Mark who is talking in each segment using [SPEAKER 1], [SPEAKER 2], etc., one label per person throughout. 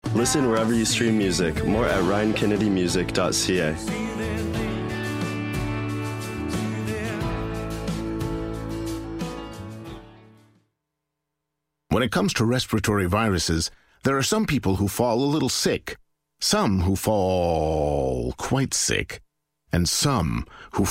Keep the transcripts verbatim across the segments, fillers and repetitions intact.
[SPEAKER 1] Listen wherever you stream music. More at ryan kennedy music dot c a.
[SPEAKER 2] When it comes to respiratory viruses, there are some people who fall a little sick, some who fall quite sick, and some who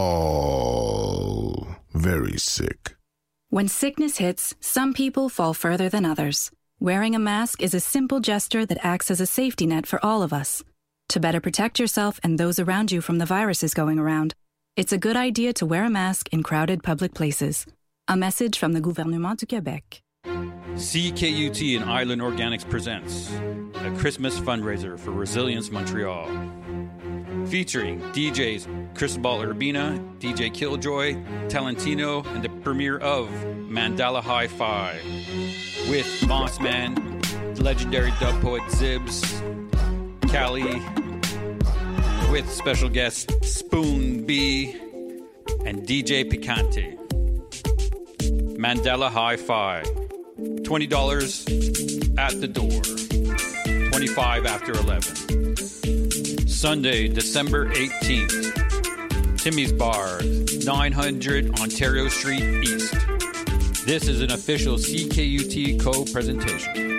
[SPEAKER 2] fall very sick.
[SPEAKER 3] When sickness hits, some people fall further than others. Wearing a mask is a simple gesture that acts as a safety net for all of us. To better protect yourself and those around you from the viruses going around, it's a good idea to wear a mask in crowded public places. A message from the Gouvernement du Québec.
[SPEAKER 4] C K U T and Island Organics presents a Christmas fundraiser for Resilience Montreal. Featuring D Js Cristobal Urbina, D J Killjoy, Talentino, and the premiere of Mandala Hi-Fi. With Mossman, the legendary dub poet Zibs, Callie, with special guest Spoon B, and D J Picante. Mandala Hi-Fi. twenty dollars at the door. twenty-five dollars after eleven. Sunday, December eighteenth. Timmy's Bar, nine hundred Ontario Street East. This is an official C K U T co-presentation.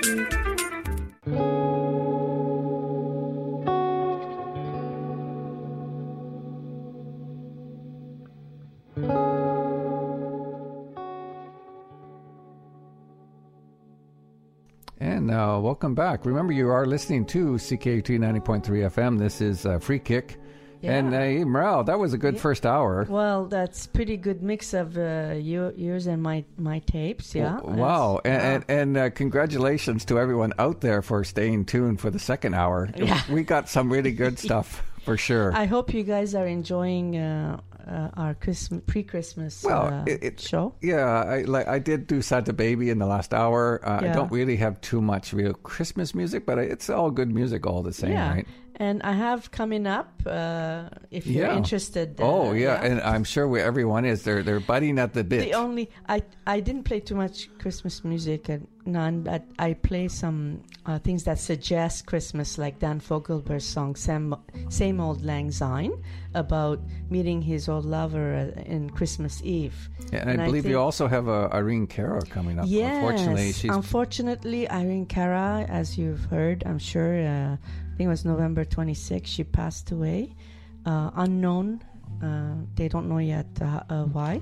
[SPEAKER 5] And uh, welcome back. Remember, you are listening to C K U T ninety point three F M. This is uh, Free Kick. Yeah. And uh, hey, Morale, that was a good yeah. first hour.
[SPEAKER 6] Well, that's pretty good mix of uh, your, yours and my my tapes, yeah.
[SPEAKER 5] Oh, wow. And,
[SPEAKER 6] yeah.
[SPEAKER 5] and, and uh, congratulations to everyone out there for staying tuned for the second hour.
[SPEAKER 6] Yeah.
[SPEAKER 5] We got some really good stuff for sure.
[SPEAKER 6] I hope you guys are enjoying uh, uh, our Christmas, pre-Christmas
[SPEAKER 5] well,
[SPEAKER 6] uh,
[SPEAKER 5] it, it,
[SPEAKER 6] show.
[SPEAKER 5] Yeah, I like I did do Santa Baby in the last hour. Uh,
[SPEAKER 6] yeah.
[SPEAKER 5] I don't really have too much real Christmas music, but it's all good music all the same,
[SPEAKER 6] yeah.
[SPEAKER 5] right?
[SPEAKER 6] And I have coming up, uh, if you're
[SPEAKER 5] yeah.
[SPEAKER 6] interested. Uh,
[SPEAKER 5] oh, yeah.
[SPEAKER 6] yeah,
[SPEAKER 5] and I'm sure where everyone is. They're they're budding at the bit.
[SPEAKER 6] The only I I didn't play too much Christmas music, and none. But I play some uh, things that suggest Christmas, like Dan Fogelberg's song "Same Same Old Lang Syne" about meeting his old lover uh, in Christmas Eve.
[SPEAKER 5] Yeah, and,
[SPEAKER 6] and
[SPEAKER 5] I
[SPEAKER 6] I
[SPEAKER 5] believe
[SPEAKER 6] think,
[SPEAKER 5] you also have uh, Irene Cara coming up.
[SPEAKER 6] Yes,
[SPEAKER 5] unfortunately, she's
[SPEAKER 6] unfortunately Irene Cara, as you've heard, I'm sure. Uh, I think it was November twenty-sixth. She passed away, uh, unknown. Uh, they don't know yet uh, uh, why.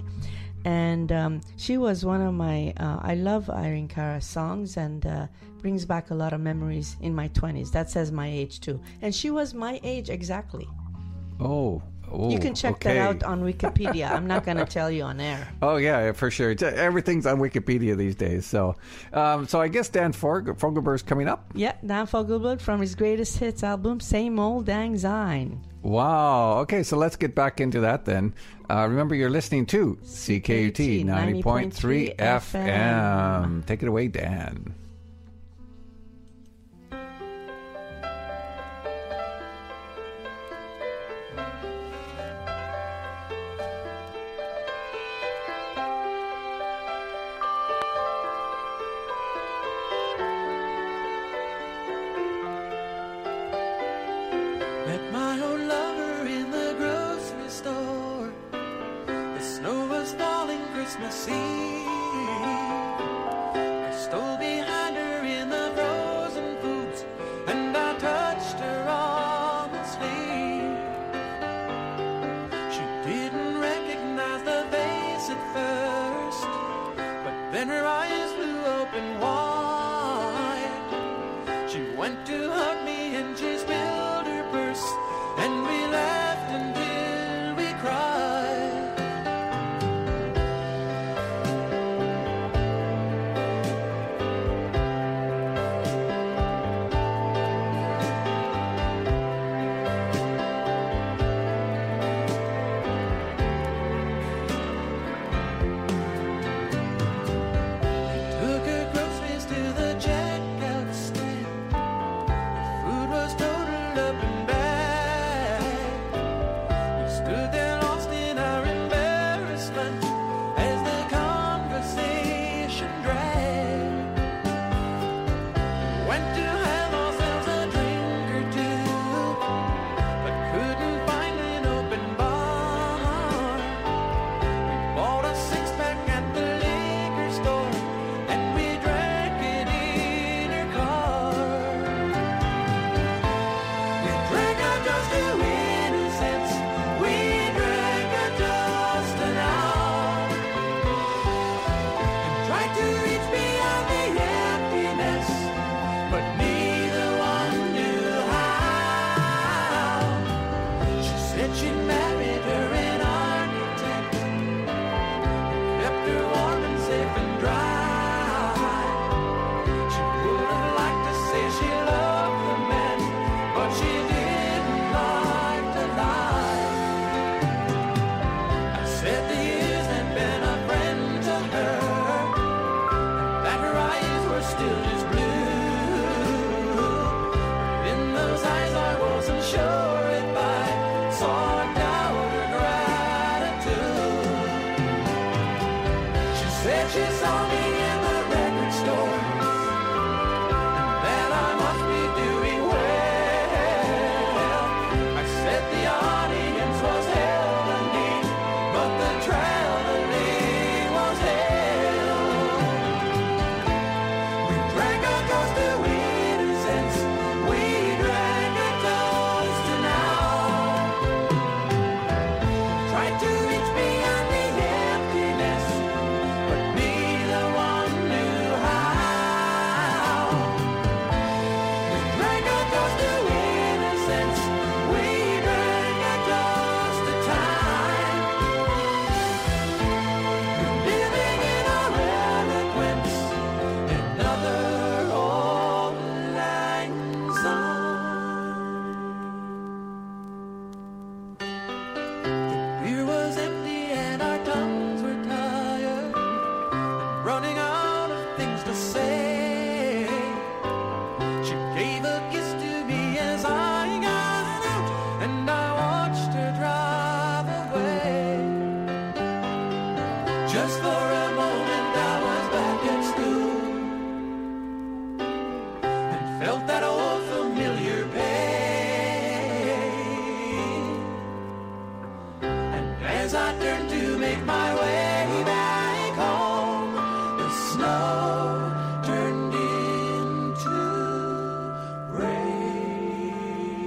[SPEAKER 6] And um, she was one of my. Uh, I love Irene Cara songs, and uh, brings back a lot of memories in my twenties. That says my age too. And she was my age exactly.
[SPEAKER 5] Oh. Oh,
[SPEAKER 6] you can check
[SPEAKER 5] okay.
[SPEAKER 6] that out on Wikipedia. I'm not going to tell you on air.
[SPEAKER 5] Oh yeah, for sure. Everything's on Wikipedia these days. So, um, so I guess Dan Fogelberg's coming up.
[SPEAKER 6] Yeah, Dan Fogelberg from his greatest hits album, Same Old Lang Syne.
[SPEAKER 5] Wow. Okay, so let's get back into that then. Uh, remember, you're listening to C K U T ninety point three F M. Take it away, Dan.
[SPEAKER 7] Took her groceries to the checkout stand. The food was total She gave a kiss to me as I got out, and I watched her drive away. Just for a moment I was back at school and felt that old familiar pain. And as I turned to make my way back home, the snow turned into rain.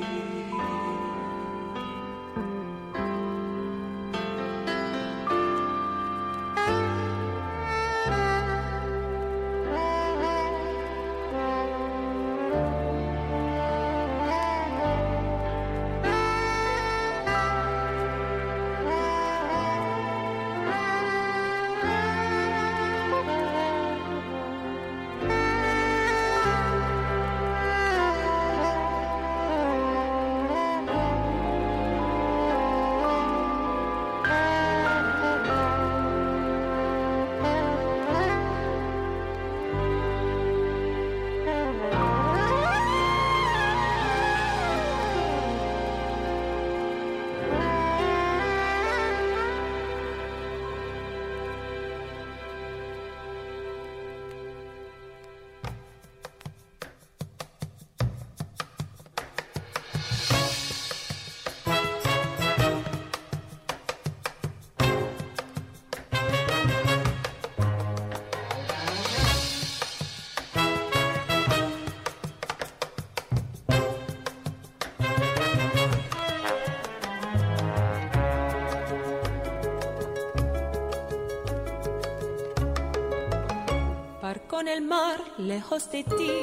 [SPEAKER 8] Con el mar lejos de ti,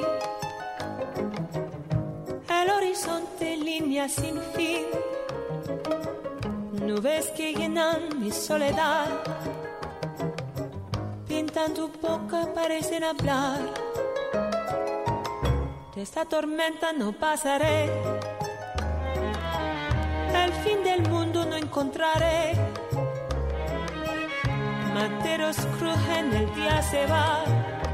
[SPEAKER 8] el horizonte línea sin fin, nubes que llenan mi soledad, pintan tu boca, parecen hablar. De esta tormenta no pasaré, el fin del mundo no encontraré. Materos crujen, el día se va,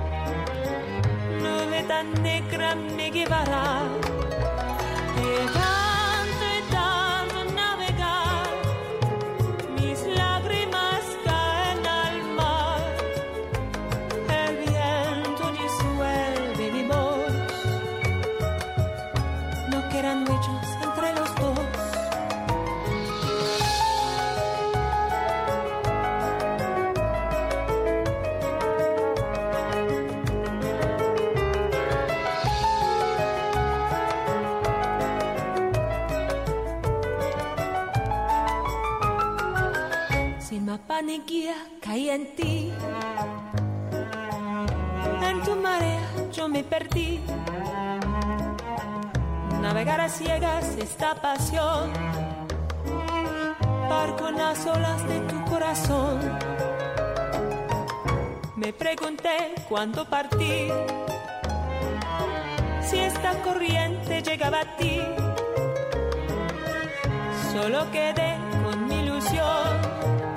[SPEAKER 8] nube tan negra me llevará. De tanto y tanto navegar, mis lágrimas caen al mar. El viento disuelve mi voz, no quedan huellas entre los dos. Mapa ni guía caí en ti, en tu marea yo me perdí. Navegar a ciegas esta pasión, barco en las olas de tu corazón. Me pregunté cuándo partir, si esta corriente llegaba a ti. Solo quedé con mi ilusión,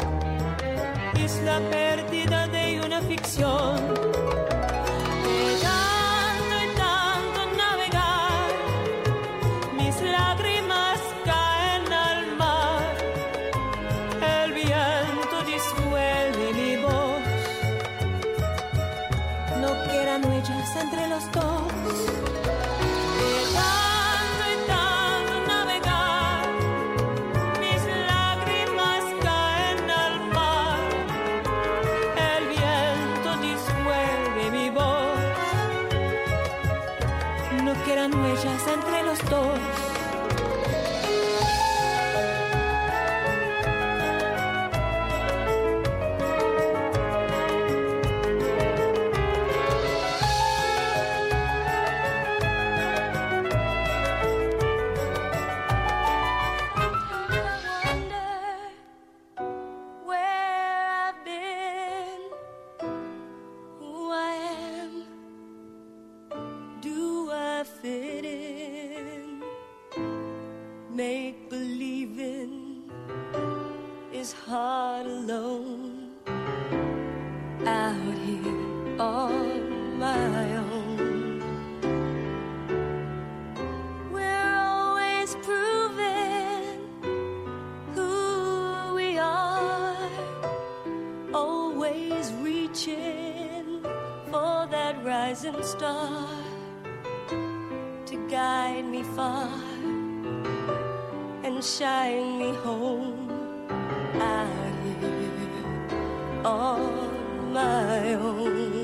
[SPEAKER 8] isla perdida de una ficción. De tanto y tanto navegar, mis lágrimas caen al mar. El viento disuelve mi voz, no quedan huellas entre los dos. Quedan huellas entre los dos. rising star to guide me far and shine me home out here on my own.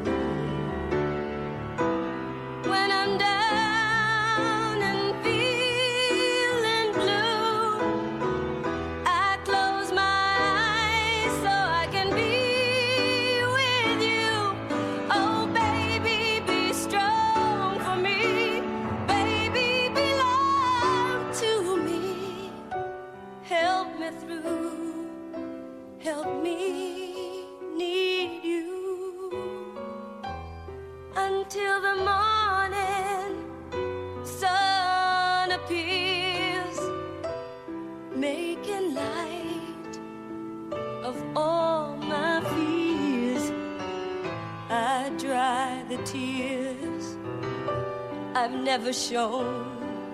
[SPEAKER 8] When I'm down and feeling blue, I close my eyes so I can be with you. Oh, baby, be strong for me. Baby, belong to me. Help me through. Help me need you until the morning sun appears, making light of all my fears. I dry the tears I've never shown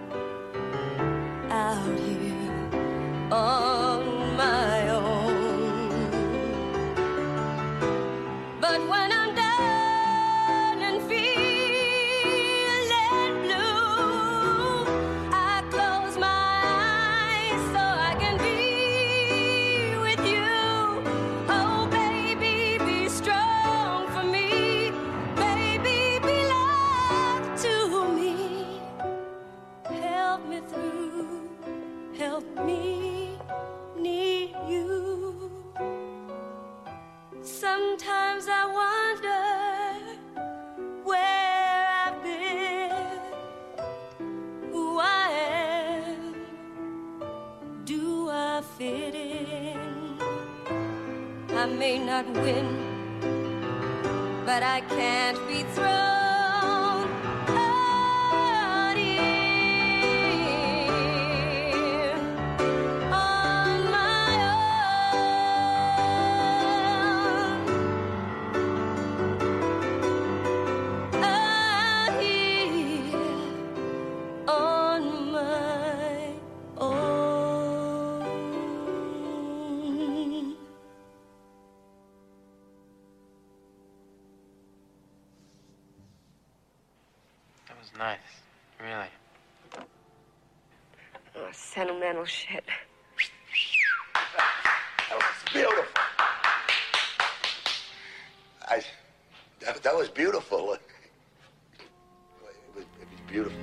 [SPEAKER 8] out here on my own. But when I'm down and feeling blue, I close my eyes so I can be with you. Oh, baby, be strong for me. Baby, belong to me. Help me through. Help me need you. Sometimes I wonder where I've been, who I am. Do I fit in? I may not win, but I can't be thrown out here on my own. Out here on my own.
[SPEAKER 9] That was nice, really.
[SPEAKER 10] Oh, sentimental shit.
[SPEAKER 11] That was beautiful. I, that, that was beautiful. It was, it was beautiful.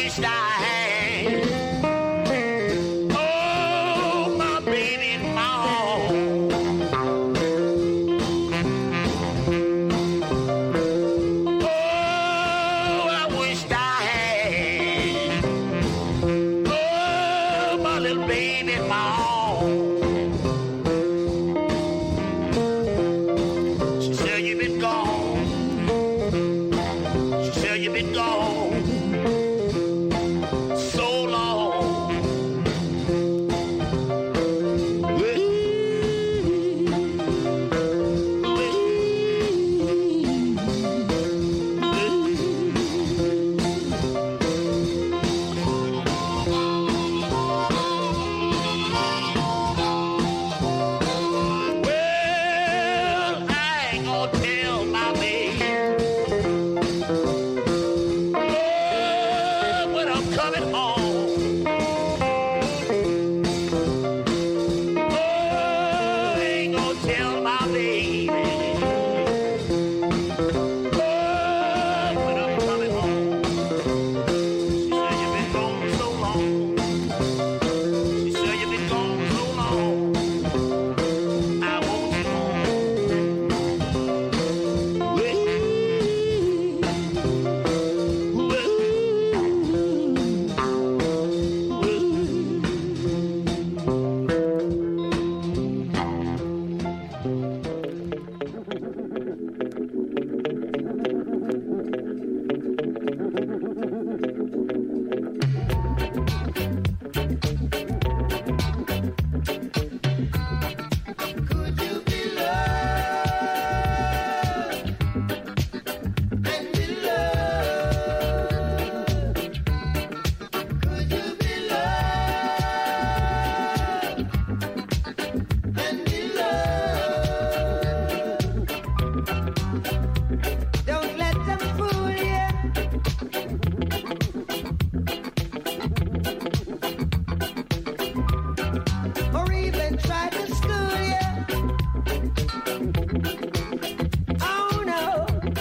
[SPEAKER 11] wished I had. Oh, my baby, my all. Oh, I wished I had. Oh, my little baby, my all. She said you've been gone. She said you've been gone so long. Well, I ain't gonna tell my baby. Oh, when I'm coming home. Oh, I ain't gonna tell my baby. Oh, when I'm coming home. She said you've been gone so long. She said you've been gone so long. I want you home. Well, could you be loved and be loved? Could you be loved and be loved? Don't let them fool you. Or even try to school you. Oh no.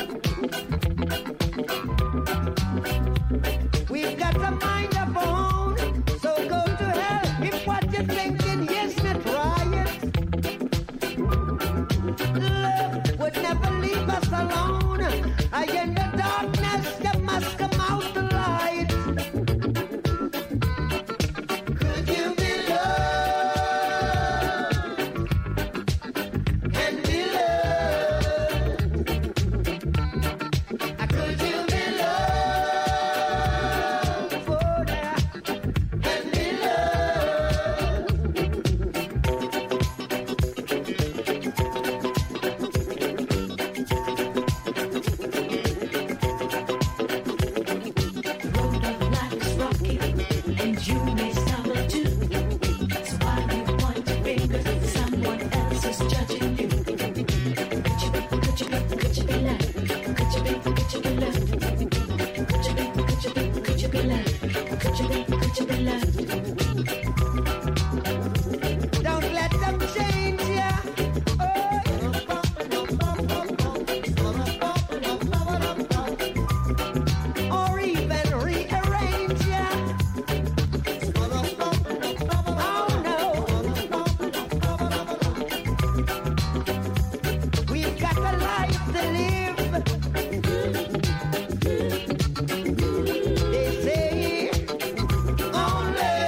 [SPEAKER 11] We've got to mind our own. So go to hell if what you're thinking is not right. Love would never leave us alone. I in the darkness, you must come out the light. Could you be loved and be loved? Could you be loved for that and be Don't let them change ya. Oh, or even rearrange ya. Oh no. We've got a life to live. They say only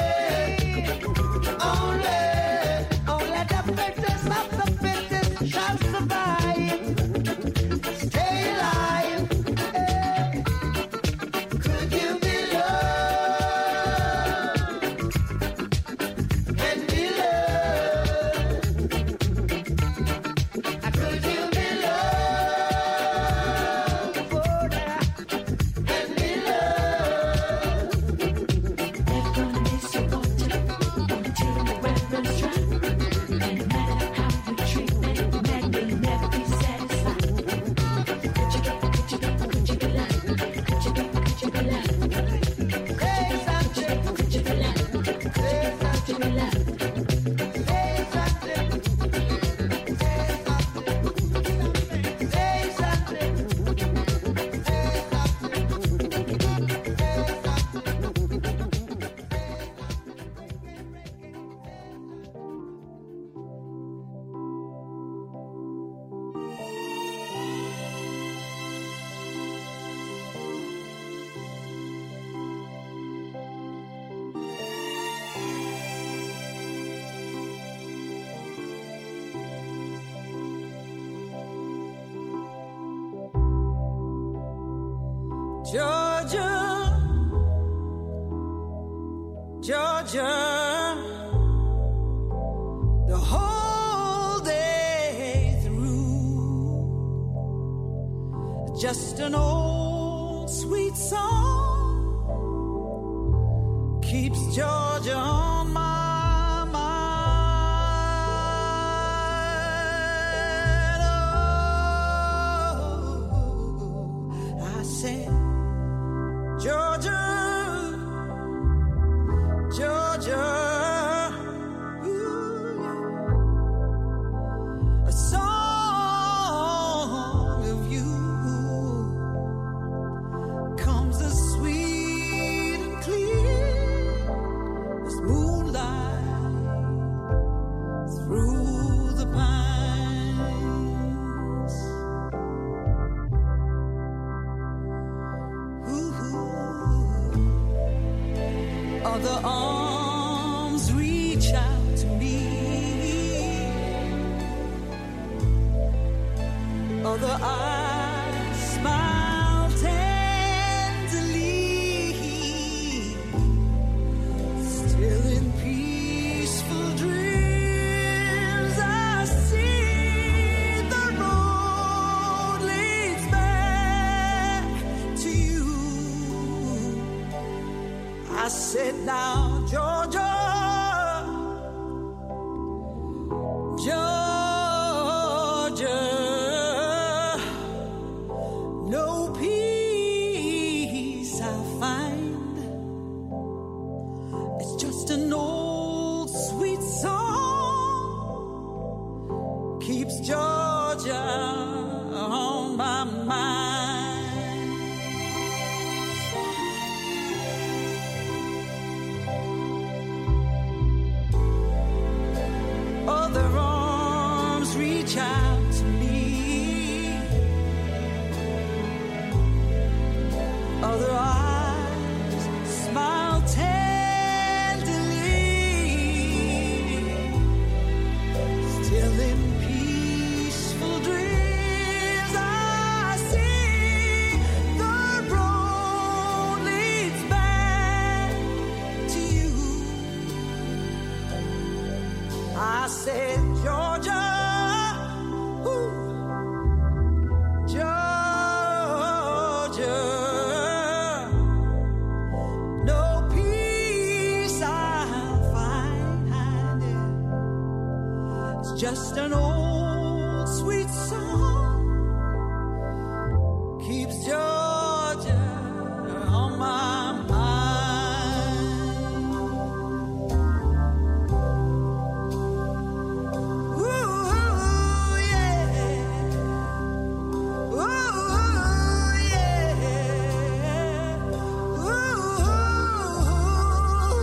[SPEAKER 7] Georgia, the whole day through. Just an old sweet song keeps Georgia on my mind. Oh, I said, Georgia, Georgia, ooh, a song of you comes as sweet and clear as moonlight through the pines. Ooh, other arms reach out to me, other eyes smile tenderly, still in peaceful dreams I see the road leads back to you. I said, now, Georgia, Georgia, no peace I find. It's just an old sweet song keeps Georgia on my mind. Other arms reach out to me, other eyes smile tenderly, still in peaceful dreams I see the road leads back to you. I said, Georgia, ooh, Georgia, no peace I'll find. It's just an old sweet song keeps Georgia on my mind. Ooh, yeah. Ooh, yeah. Ooh,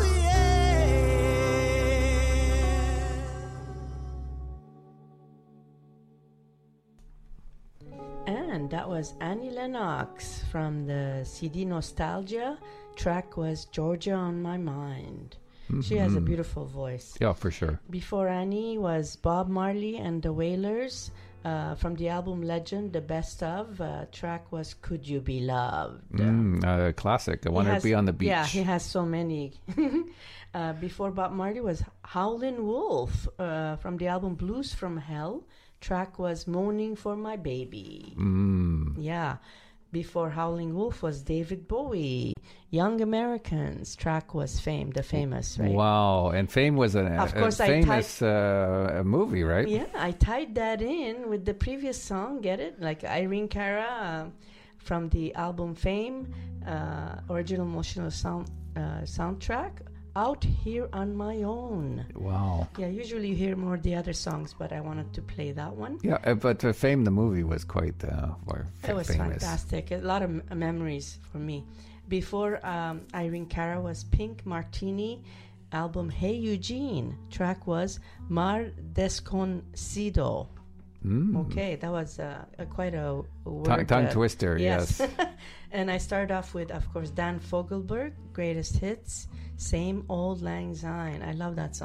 [SPEAKER 7] yeah.
[SPEAKER 6] And that was Annie Lennox from the C D Nostalgia. Track was Georgia on My Mind. She has a
[SPEAKER 5] Mhm.
[SPEAKER 6] beautiful voice.
[SPEAKER 5] Yeah, for sure.
[SPEAKER 6] Before Annie was Bob Marley and the Wailers uh, from the album Legend, The Best Of. Uh, track was Could You Be Loved?
[SPEAKER 5] Mm, uh, classic. I
[SPEAKER 6] He
[SPEAKER 5] want to
[SPEAKER 6] has-
[SPEAKER 5] be on the beach.
[SPEAKER 6] Yeah, he has so many. uh, before Bob Marley was Howlin' Wolf uh, from the album Blues from Hell. Track was Moaning for My Baby.
[SPEAKER 5] Mm.
[SPEAKER 6] Yeah. Before Howling Wolf was David Bowie. Young Americans. Track was Fame, the famous, right?
[SPEAKER 5] Wow. And Fame was an,
[SPEAKER 6] Of
[SPEAKER 5] a,
[SPEAKER 6] course,
[SPEAKER 5] a
[SPEAKER 6] I
[SPEAKER 5] famous uh, movie, right?
[SPEAKER 6] Yeah, I tied that in with the previous song. Get it? Like Irene Cara uh, from the album Fame, uh, original emotional sound uh, soundtrack. Out Here on My Own.
[SPEAKER 5] Wow.
[SPEAKER 6] Yeah, usually you hear more the other songs, but I wanted to play that one.
[SPEAKER 5] Yeah, uh, but uh, Fame, the movie, was quite uh, more f-
[SPEAKER 6] It was
[SPEAKER 5] famous.
[SPEAKER 6] fantastic. A lot of m- memories for me. Before um, Irene Cara was Pink Martini, album Hey Eugene. Track was Mar Desconocido.
[SPEAKER 5] Mm.
[SPEAKER 6] Okay, that was uh, a, quite a, a word,
[SPEAKER 5] Tongue, tongue
[SPEAKER 6] uh,
[SPEAKER 5] twister, yes.
[SPEAKER 6] And I started off with, of course, Dan Fogelberg, Greatest Hits, Same Old Lang Syne. I love that song.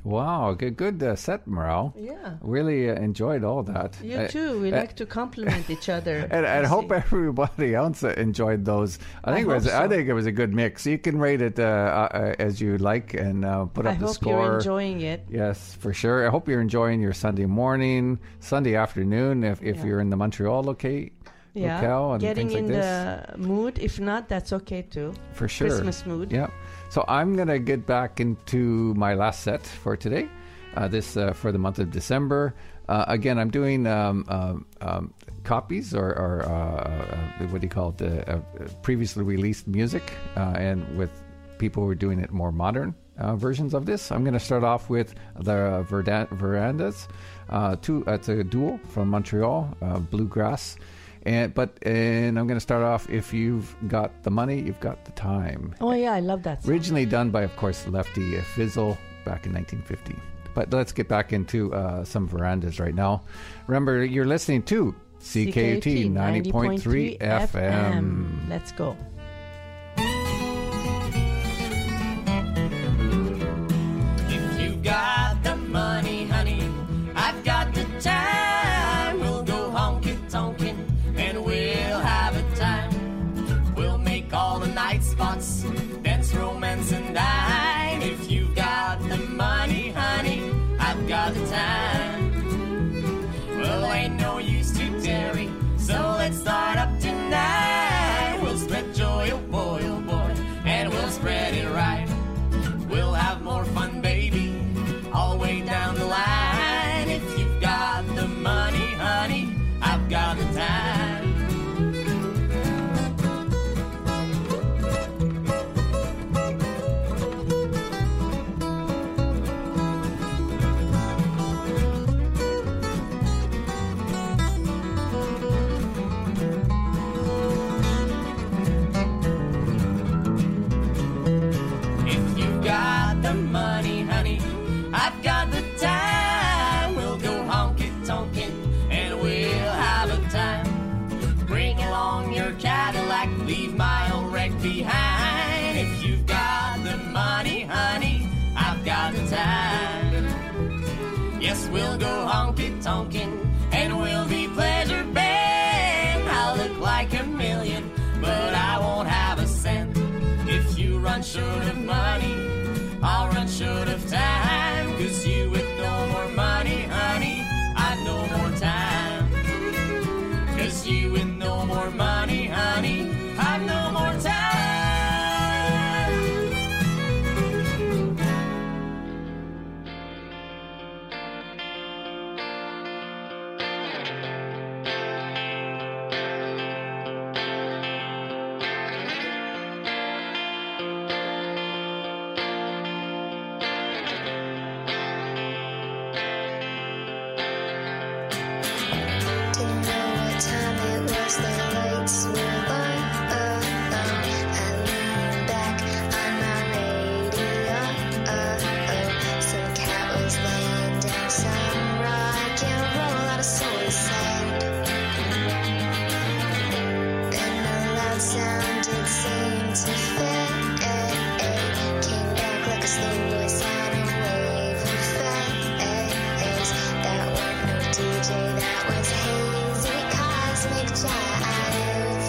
[SPEAKER 5] Wow, good, good uh, set, Morale.
[SPEAKER 6] Yeah.
[SPEAKER 5] Really uh, enjoyed all that.
[SPEAKER 6] You
[SPEAKER 5] Uh,
[SPEAKER 6] too. We
[SPEAKER 5] uh,
[SPEAKER 6] like to compliment each other.
[SPEAKER 5] And I
[SPEAKER 6] you
[SPEAKER 5] hope
[SPEAKER 6] see.
[SPEAKER 5] everybody else uh, enjoyed those. I
[SPEAKER 6] I
[SPEAKER 5] think it was.
[SPEAKER 6] hope
[SPEAKER 5] I
[SPEAKER 6] so.
[SPEAKER 5] think it was a good mix. You can rate it uh, uh, as you like and uh, put
[SPEAKER 6] I
[SPEAKER 5] up the
[SPEAKER 6] hope
[SPEAKER 5] score.
[SPEAKER 6] you're enjoying it.
[SPEAKER 5] Yes, for sure. I hope you're enjoying your Sunday morning, Sunday afternoon, if, if
[SPEAKER 6] Yeah.
[SPEAKER 5] you're in the Montreal locate,
[SPEAKER 6] Yeah,
[SPEAKER 5] locale and
[SPEAKER 6] getting
[SPEAKER 5] things like
[SPEAKER 6] in
[SPEAKER 5] this.
[SPEAKER 6] the mood. If not, that's okay too.
[SPEAKER 5] For sure.
[SPEAKER 6] Christmas mood.
[SPEAKER 5] Yeah. So I'm going to get back into my last set for today, uh, this uh, for the month of December. Uh, again, I'm doing um, um, um, copies or, or uh, uh, what do you call it, uh, uh, previously released music, uh, and with people who are doing it more modern uh, versions of this. I'm going to start off with the Verda- Verandas. Uh, two, it's a duo from Montreal, uh, Bluegrass. And but and I'm going to start off. If you've got the money, you've got the time.
[SPEAKER 6] Oh yeah, I love that song.
[SPEAKER 5] Originally done by, of course, Lefty Fizzle back in nineteen fifty. But let's get back into uh, some Verandas right now. Remember, you're listening to C K U T ninety point three F M.
[SPEAKER 6] Let's go.
[SPEAKER 7] If you got the money, honey, I've got the time. We'll go honky-tonkin' and we'll have a time. We'll make all the night spots, dance, romance, and dine. If you've got the money, honey, I've got the time. Well, ain't no use to tarry, so let's start up tonight. We'll spread joy, oh boy, oh boy, and we'll spread it right. We'll have more fun, baby, all the way down the line. If you've got the money, honey, I've got the time. If you've got the money, honey, I've got the time. We'll go honky-tonkin' and we'll have a time. Bring along your Cadillac, leave my old wreck behind. If you've got the money, honey, I've got the time. Yes, we'll go honky-tonkin' and we'll be pleasure band. I'll look like a million, but I won't have a cent. If you run short of money, I'll run short of time. Cause you with no more money, honey, I've no more time. Cause you with no more money, honey, I've no more time.
[SPEAKER 12] Didn't know what time it was, the lights were on. Oh, oh. I leaned back on my radio. Oh, oh. Some cat was laying down some rock and roll out of soul sound. Then the loud sound did seem to fade. Came back like a slow voice on a wave of phase. That wasn't no D J, that was hazy cosmic jive.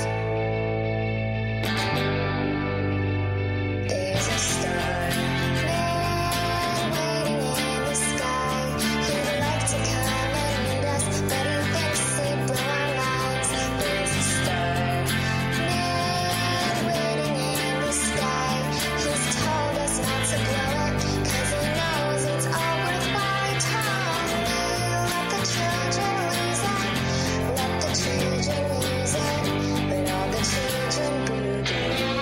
[SPEAKER 12] There's a star man waiting in the sky. He would like to come and meet us, but he thinks he'd blow our lives. There's a star man waiting in the sky. He's told us not to blow it, cause he knows it's all worthwhile. He told me, let the children lose it, let the children lose it, let all the children boogie.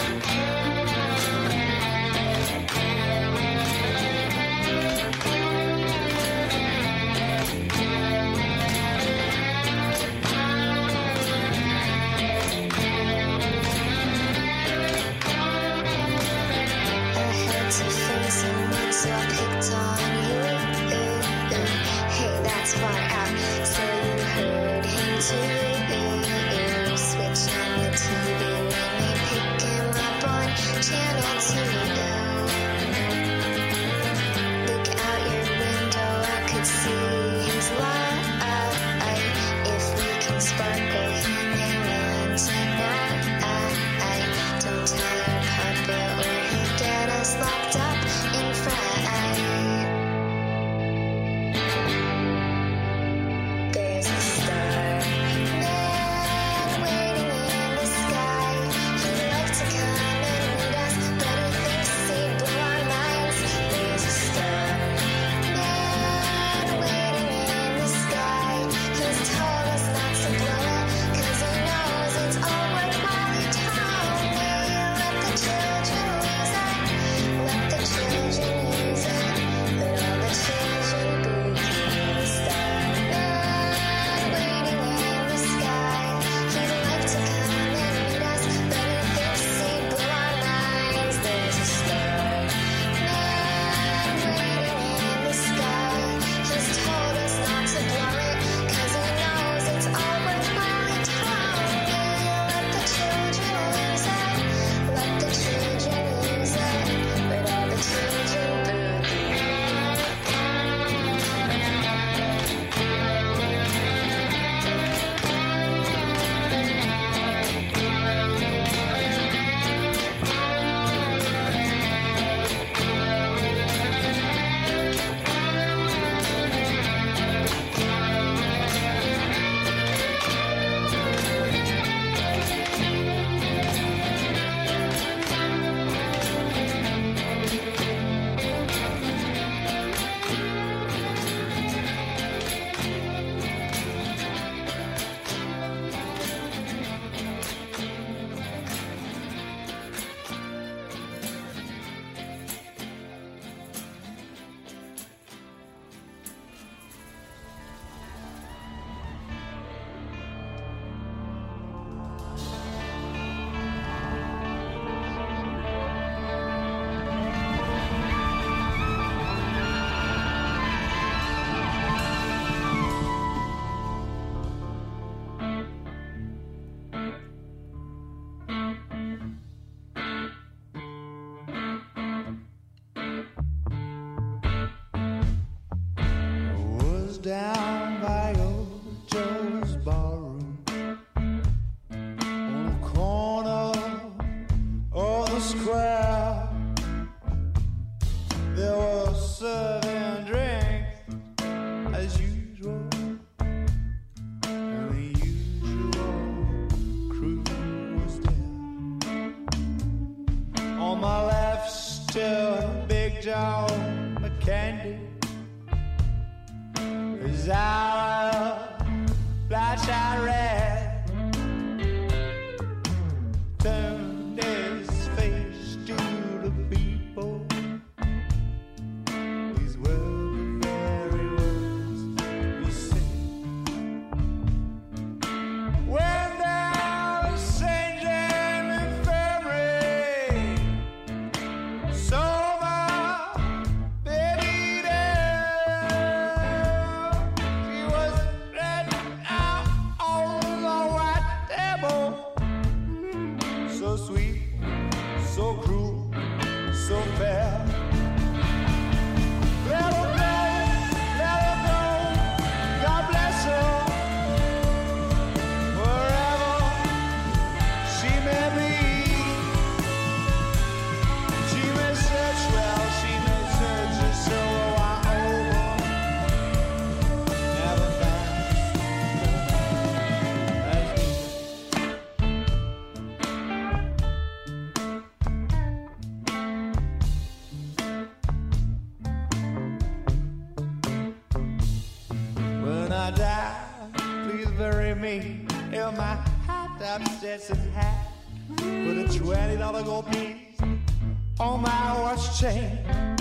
[SPEAKER 12] I had to find someone, so I picked on you. Hey, that's far out, so you heard him too. Switch on the T V when they pick him up on channel two. Look
[SPEAKER 13] to Big John McCandy. His hour bloodshot red, turned his face to the people. These were the very words he said. When there was Saint James Infirmary, so my baby there, she was spread out on the white table. So sweet, so cruel, so fair. Let her go, let her go, God bless her. Wherever she may be, she may search well, she may search her soul wide over. Never found as me. When I die, please bury me in my hot upstairs hat. Put a twenty dollar gold piece on my watch chain,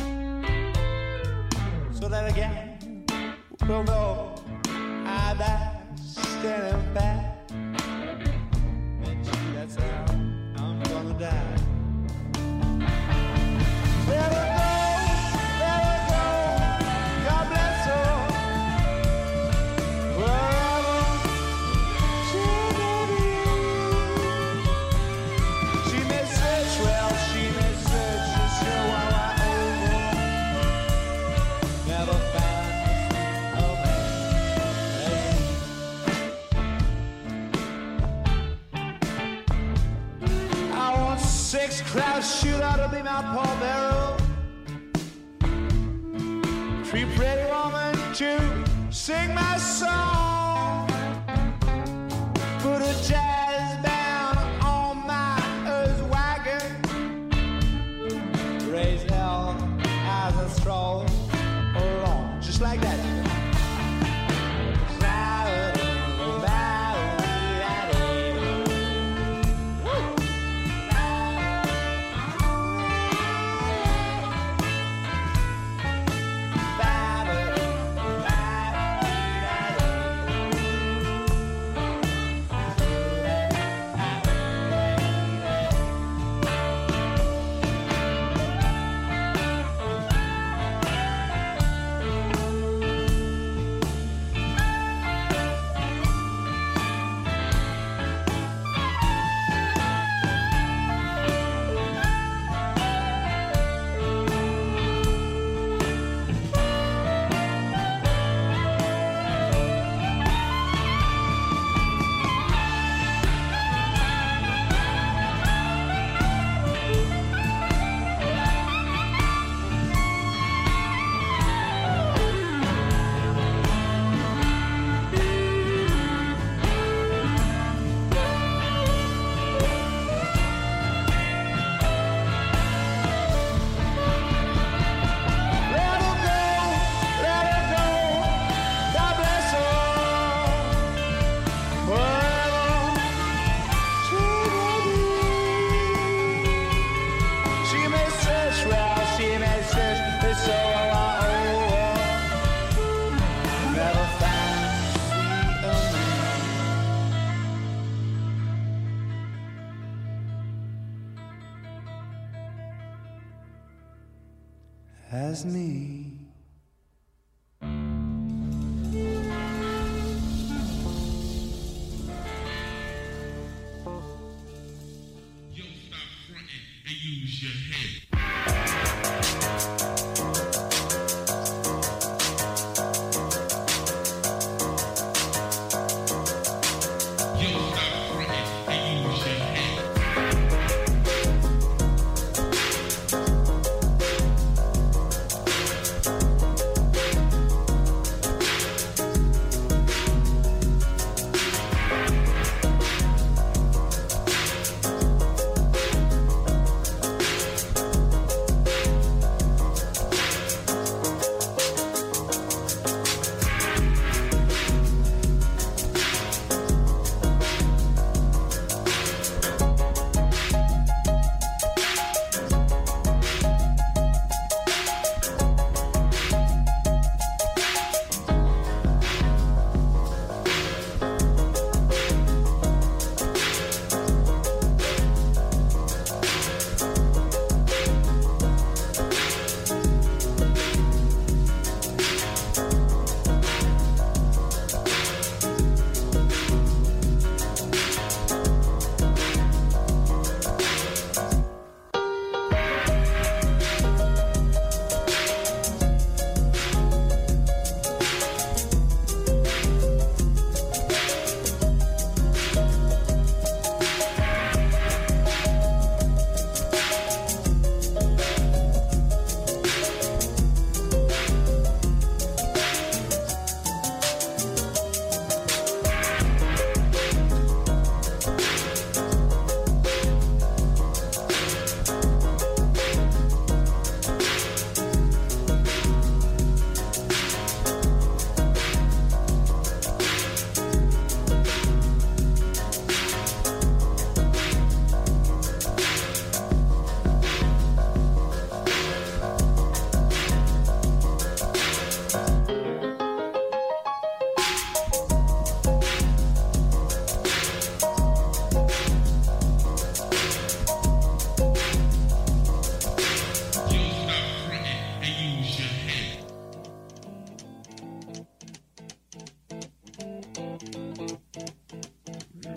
[SPEAKER 13] so that again we'll know I died standing back. And gee, that's how I'm gonna die. Let her go, let her go, God bless her. Wherever she may be, she may search well, she may search her soul wide over. Never find a man as me. I want six crowds shoot out to be my pallbearer. Three pretty women to sing my song. Put a jazz band on my earth wagon. Raise hell as I stroll along, just like that. As me.
[SPEAKER 14] Yo, stop fronting and use your head. Yo, stop fronting and use your head.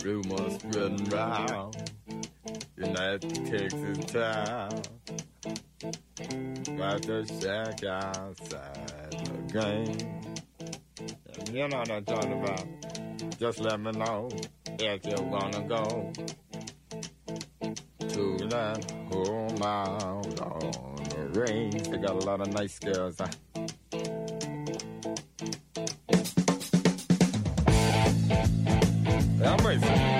[SPEAKER 15] rumors spreading round United Texas town. Got the shack outside the game. And you know what I'm talking about. Just let me know if you wanna go to that home out on the range. They got a lot of nice girls. Huh? I'm racing.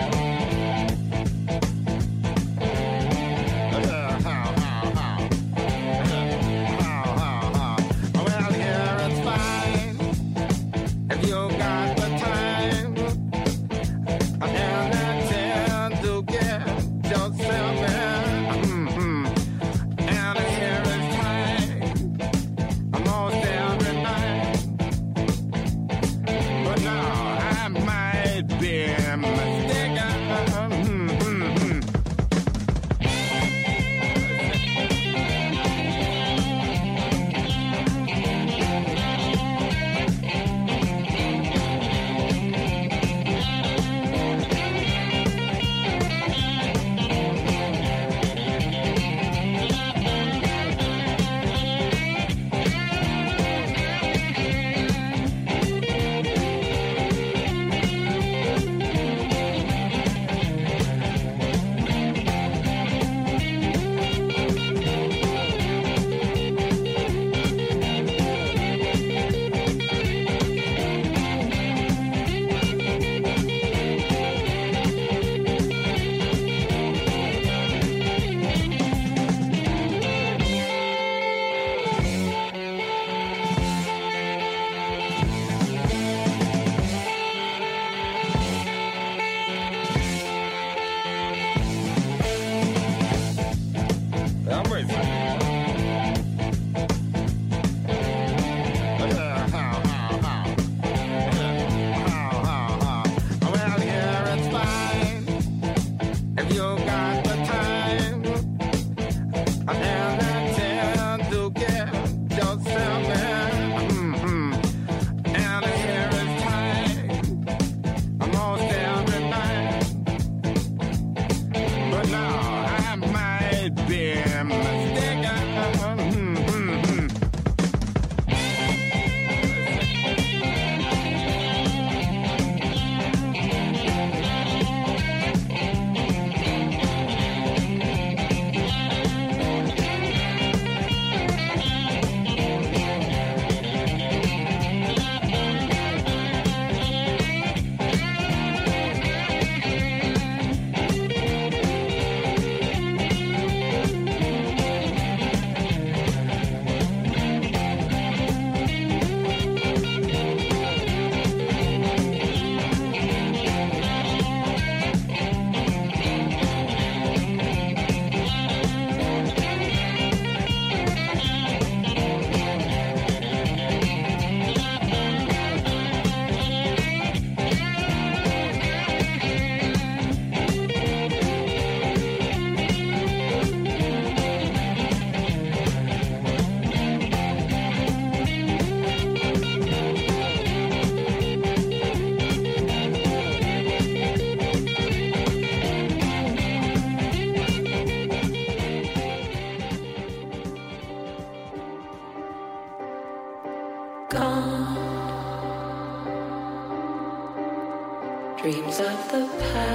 [SPEAKER 16] Dreams of the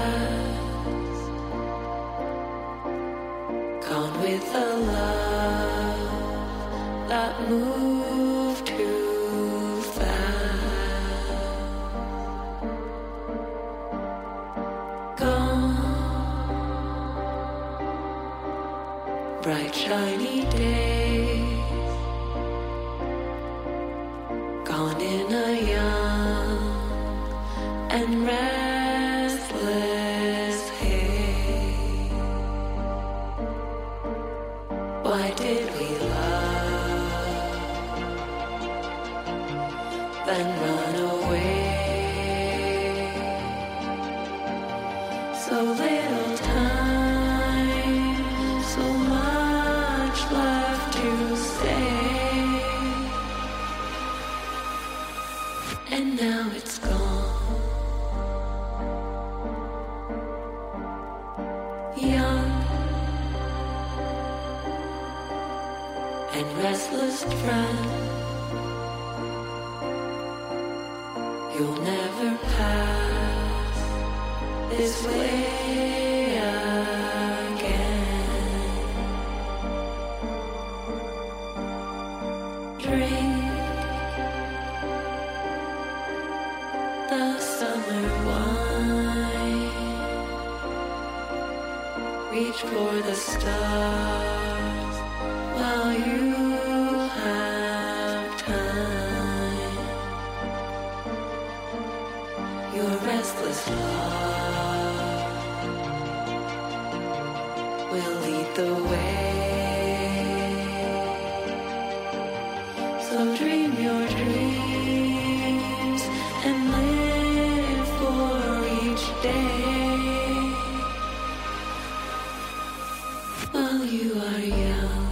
[SPEAKER 16] past, gone with a love that moved too fast. Gone, bright shiny days, gone in a young and restless haze. Why did we love, then run away? So little time, so much left to say, and now it's gone. and restless friend. You'll never pass this way again. Drink the summer wine. Reach for the stars while you have time. Your restless heart will lead the way. So dream your dreams and live for each day while you are young.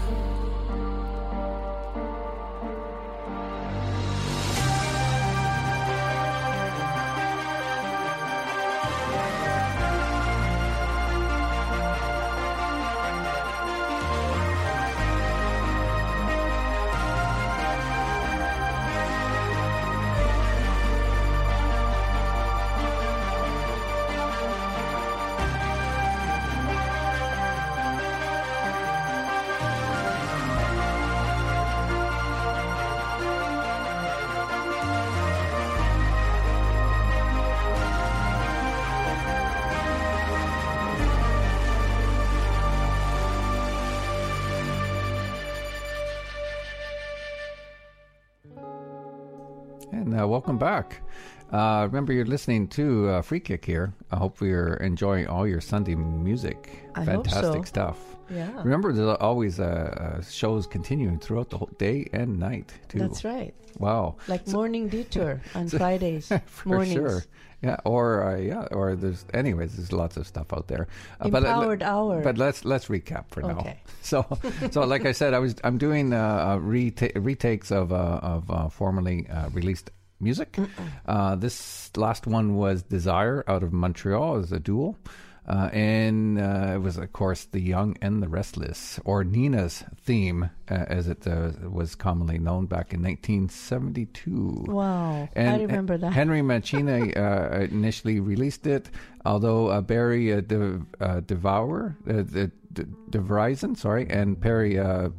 [SPEAKER 5] And uh, welcome back. Uh, remember, you're listening to uh, Free Kick here. I hope you're enjoying all your Sunday music.
[SPEAKER 6] I hope
[SPEAKER 5] Fantastic
[SPEAKER 6] so.
[SPEAKER 5] stuff.
[SPEAKER 6] Yeah.
[SPEAKER 5] Remember, there's always uh, uh, shows continuing throughout the whole day and night, too.
[SPEAKER 6] That's right.
[SPEAKER 5] Wow.
[SPEAKER 6] Like
[SPEAKER 5] So-
[SPEAKER 6] Morning Detour on Fridays
[SPEAKER 5] For
[SPEAKER 6] mornings.
[SPEAKER 5] sure. Yeah, or uh, yeah, or there's anyways, there's lots of stuff out there. Uh, but, uh,
[SPEAKER 6] Empowered Hour.
[SPEAKER 5] But let's let's recap for now.
[SPEAKER 6] Okay.
[SPEAKER 5] So so like I said, I was I'm doing uh, uh, reta- retakes of uh, of uh, formerly uh, released music. Uh, this last one was Desire out of Montreal as a duel. Uh, and uh, it was, of course, The Young and the Restless, or Nina's theme, uh, as it uh, was commonly known back in nineteen seventy-two.
[SPEAKER 6] Wow,
[SPEAKER 5] And
[SPEAKER 6] I remember that.
[SPEAKER 5] Henry Mancini uh, initially released it, although uh, Barry uh, De, uh, Devour, uh, De, De, DeVrison, sorry, and Perry uh,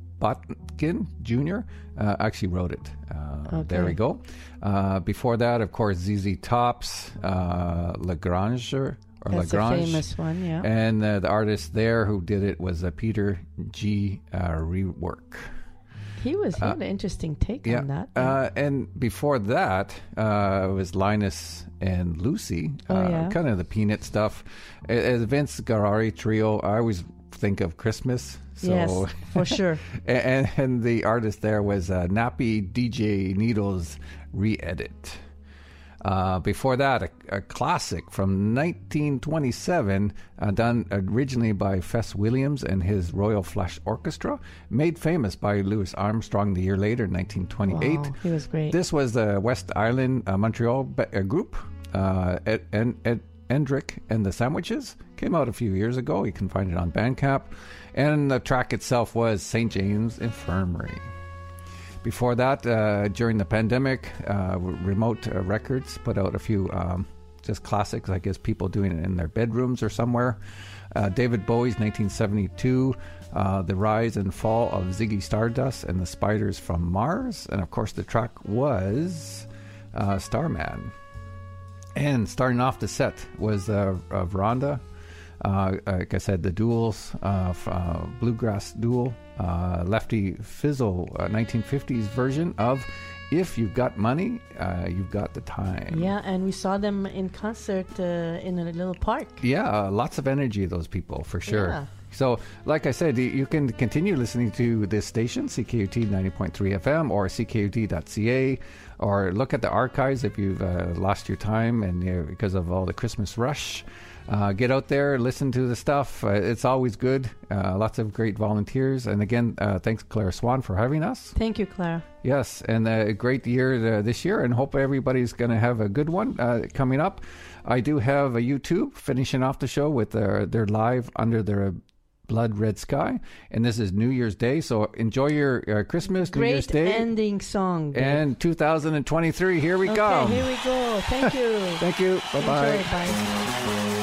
[SPEAKER 5] Botkin Junior Uh, actually wrote it. Uh,
[SPEAKER 6] Okay.
[SPEAKER 5] There we go. Uh, before that, of course, Z Z Top's uh, Lagrange. Or
[SPEAKER 6] That's a
[SPEAKER 5] Lagrange.
[SPEAKER 6] famous one, yeah.
[SPEAKER 5] And uh, the artist there who did it was uh, Peter G. Uh, Rework.
[SPEAKER 6] He was he
[SPEAKER 5] Uh,
[SPEAKER 6] had an interesting take
[SPEAKER 5] Yeah.
[SPEAKER 6] on that.
[SPEAKER 5] Uh, and before that uh, was Linus and Lucy.
[SPEAKER 6] Oh,
[SPEAKER 5] uh,
[SPEAKER 6] yeah.
[SPEAKER 5] Kind of the Peanut stuff. A- As Vince Garari Trio, I always think of Christmas. So
[SPEAKER 6] Yes, for sure.
[SPEAKER 5] and, and the artist there was uh, Nappy D J Needles Re-Edit. Uh, before that, a, a classic from nineteen twenty-seven, uh, done originally by Fess Williams and his Royal Flush Orchestra, made famous by Louis Armstrong the year later, nineteen twenty-eight.
[SPEAKER 6] Wow, he was great.
[SPEAKER 5] This was the West Island uh, Montreal be- uh, group, uh, Ed, Ed, Ed, Endrick and the Sandwiches. Came out a few years ago. You can find it on Bandcamp. And the track itself was Saint James Infirmary. Before that, uh, during the pandemic, uh, Remote uh, Records put out a few um, just classics, I guess people doing it in their bedrooms or somewhere. Uh, David Bowie's nineteen seventy-two, uh, The Rise and Fall of Ziggy Stardust and the Spiders from Mars. And of course, the track was uh, Starman. And starting off the set was uh, uh, Veranda. Uh, like I said, the duels, uh, f- uh, Bluegrass Duel, uh, Lefty Fizzle, uh, nineteen fifties version of If You've Got Money, uh, You've Got the Time.
[SPEAKER 6] Yeah, and we saw them in concert uh, in a little park.
[SPEAKER 5] Yeah, uh, lots of energy, those people, for sure.
[SPEAKER 6] Yeah.
[SPEAKER 5] So, like I said, you- you can continue listening to this station, C K U T ninety point three F M or C K U T dot C A, or look at the archives if you've uh, lost your time and uh, because of all the Christmas rush. Uh, get out there, listen to the stuff. Uh, it's always good. Uh, lots of great volunteers. And again, uh, thanks, Claire Swan, for having us.
[SPEAKER 6] Thank you, Clara.
[SPEAKER 5] Yes, and a great year uh, this year, and hope everybody's going to have a good one uh, coming up. I do have a YouTube finishing off the show with their, their live under their Blood Red Sky. And this is New Year's Day. So enjoy your uh, Christmas, New Year's
[SPEAKER 6] Great
[SPEAKER 5] Day.
[SPEAKER 6] ending song. Dave.
[SPEAKER 5] And two thousand twenty-three, here we
[SPEAKER 6] okay,
[SPEAKER 5] go.
[SPEAKER 6] here we go. Thank you.
[SPEAKER 5] Thank you. Bye-bye.
[SPEAKER 6] Enjoy. Bye.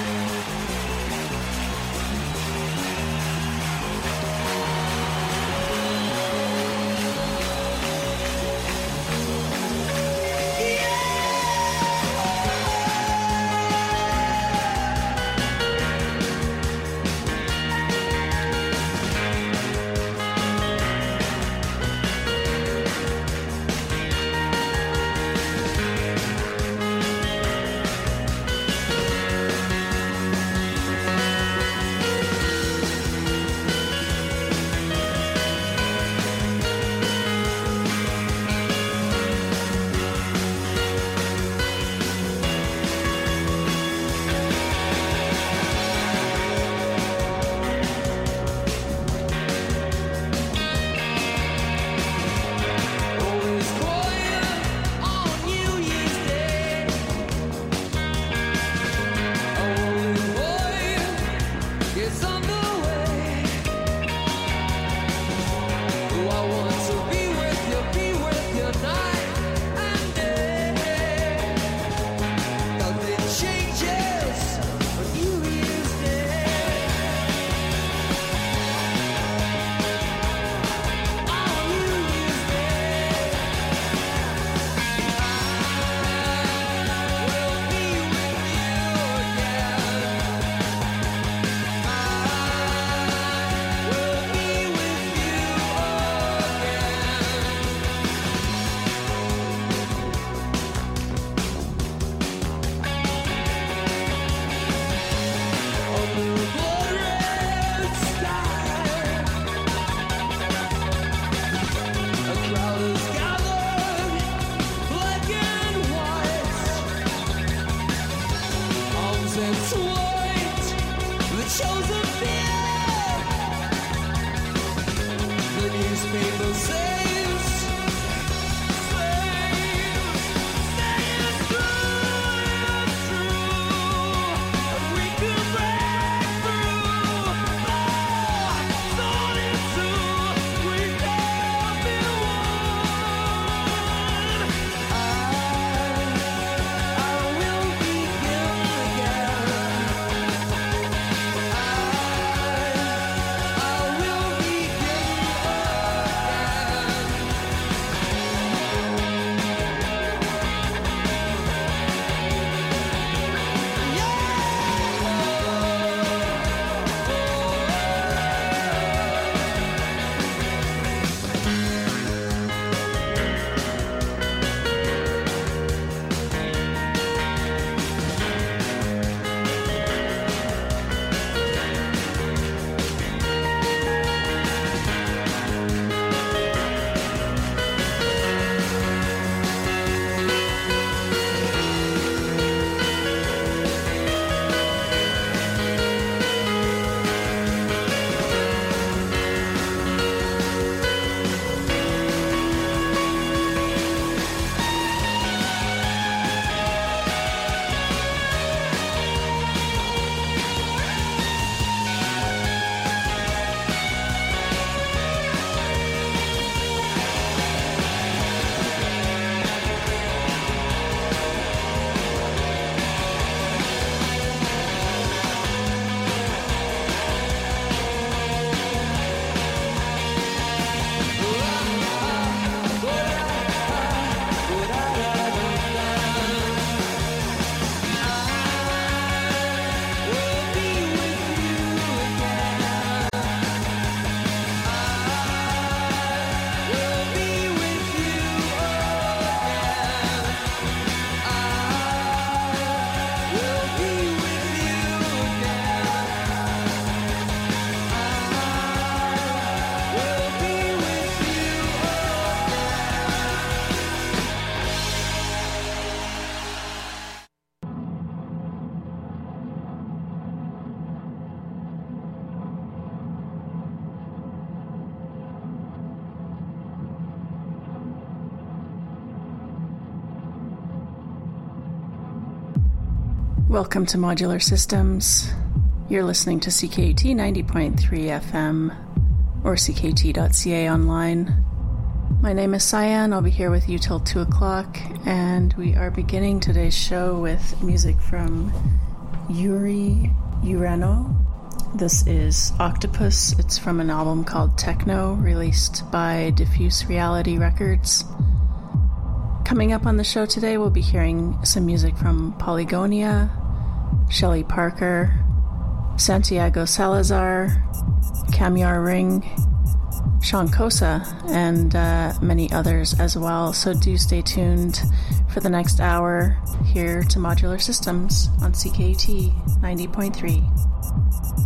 [SPEAKER 17] Welcome to Modular Systems. You're listening to C K U T ninety point three F M or C K U T dot C A online. My name is Cyan. I'll be here with you till two o'clock, and we are beginning today's show with music from Yuri Urano. This is Octopus. It's from an album called Techno, released by Diffuse Reality Records. Coming up on the show today, we'll be hearing some music from Polygonia, Shelley Parker, Santiago Salazar, Kamyar Ring, Sean Kosa, and uh, many others as well. So do stay tuned for the next hour here to Modular Systems on C K U T ninety point three.